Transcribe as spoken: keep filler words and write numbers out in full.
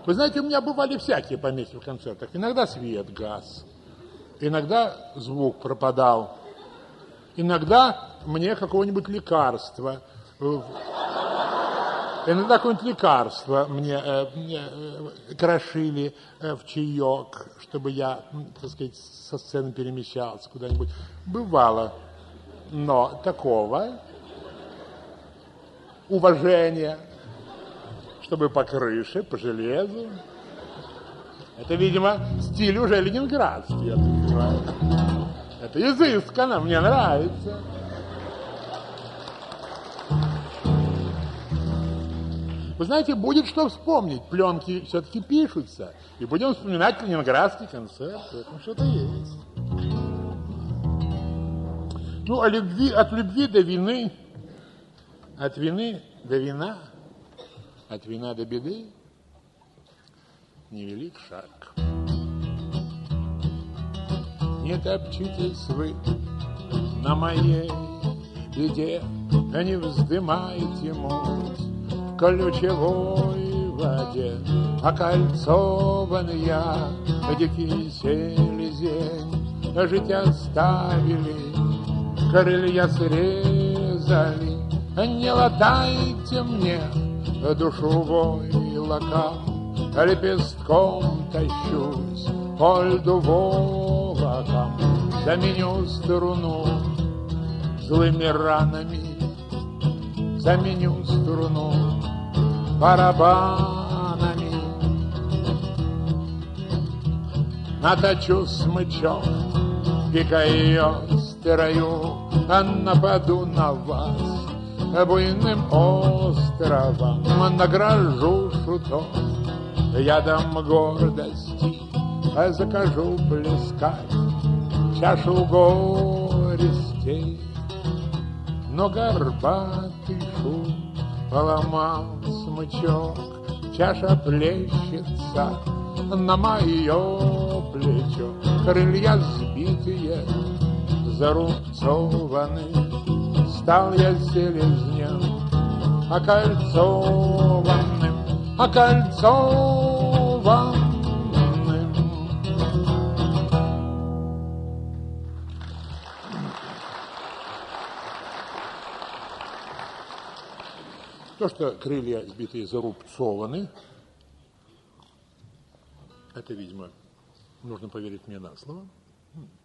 Вы знаете, у меня бывали всякие помехи в концертах. Иногда свет гас, иногда звук пропадал, иногда мне какого-нибудь лекарства, иногда какое-нибудь лекарство мне, э, мне э, крошили э, в чаек, чтобы я, так сказать, со сцены перемещался куда-нибудь. Бывало, но такого уважения, чтобы по крыше, по железу. Это, видимо, стиль уже ленинградский, я понимаю. Это изысканно, мне нравится. Вы знаете, будет что вспомнить. Пленки все-таки пишутся. И будем вспоминать ленинградский концерт. В этом что-то есть. Ну, о любви, от любви до вины, от вины до вина, от вина до беды невелик шаг. Не топчитесь вы на моей беде, да не вздымайте муть в колючевой воде. Окольцован я, дикий селезень, жить оставили, крылья срезали. Не латайте мне душу войлокам, лепестком тащусь по льду волокам. Заменю струну злыми ранами, заменю струну барабанами. Наточу смычок, пикой острою, а нападу на вас буйным островом. Награжу шуток ядом гордости, закажу плескать чашу горестей. Но горбатый шут поломал смычок, чаша плещется на мое плечо. Крылья сбитые, зарубцованы, стал я селезнем окольцованным, окольцованным. То, что крылья сбитые зарубцованы, это, видимо, нужно поверить мне на слово.